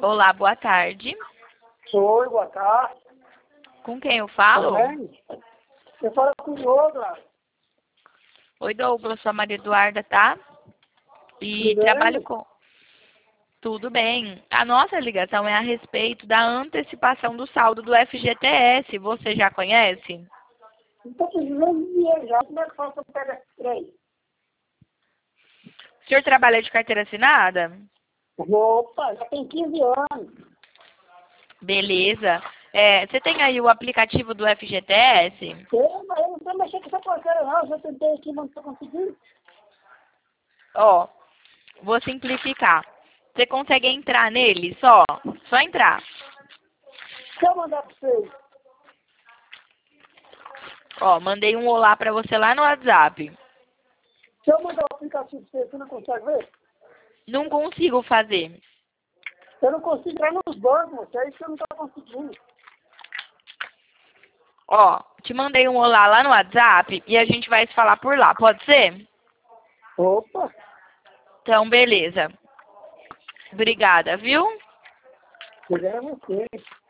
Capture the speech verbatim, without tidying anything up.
Olá, boa tarde. Oi, boa tarde. Com quem eu Tudo falo? bem? Eu falo com o Douglas. Oi, Douglas, sou a Maria Eduarda, tá? E Tudo trabalho bem? com... Tudo bem. A nossa ligação é a respeito da antecipação do saldo do F G T S. Você já conhece? Não estou precisando de dinheiro já. Como é que faço para pegar esse trem? O senhor trabalha de carteira assinada? Opa, já tem quinze anos. Beleza. É, você tem aí o aplicativo do F G T S? Eu, mas eu não sei mexer com essa porcaria não. Eu já tentei aqui, mas não estou conseguindo. Ó, vou simplificar. Você consegue entrar nele só? Só entrar. Se eu mandar para vocês, Ó, mandei um olá pra você lá no WhatsApp. se eu mandar o aplicativo para vocês, você não consegue ver? Não consigo fazer. Eu não consigo entrar nos bancos, moço. É isso que eu não estou conseguindo. Ó, te mandei um olá lá no WhatsApp e a gente vai se falar por lá, pode ser? Opa, Então, beleza. Obrigada, viu? eu é você.